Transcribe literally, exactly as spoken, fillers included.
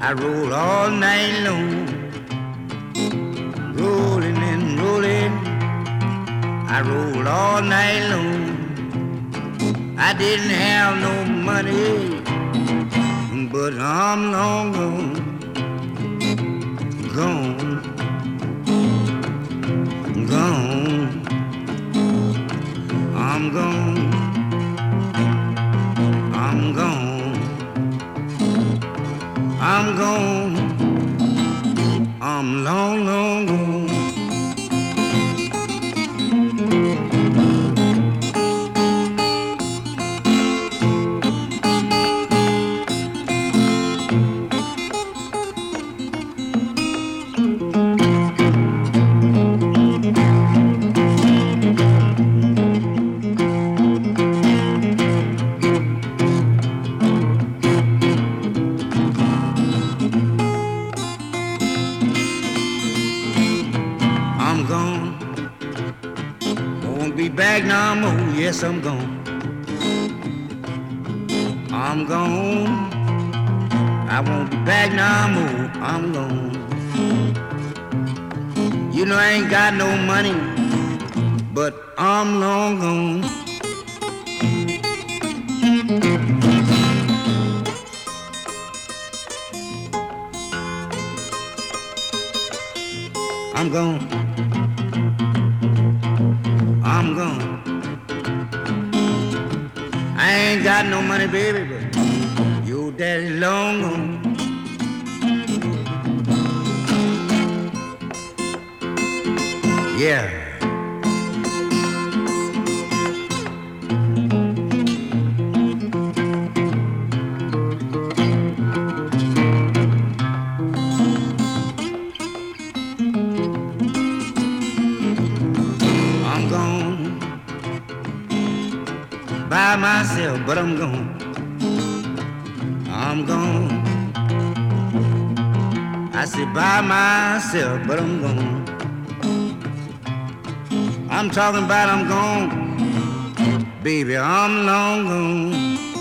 I roll all night long, rolling and rolling. I roll all night long. I didn't have no money, but I'm long gone, gone, gone. I'm gone, I'm gone, I'm gone, I'm long, long gone. I'm gone, won't be back no more. Yes, I'm gone. I'm gone, I won't be back no more. I'm gone. You know I ain't got no money, but I'm long gone. I'm gone, I'm gone. I ain't got no money, baby, but your daddy's long gone. Yeah. I'm gone by myself, but I'm gone. I'm gone. I said by myself, but I'm gone. I'm talking about I'm gone, baby, I'm long gone.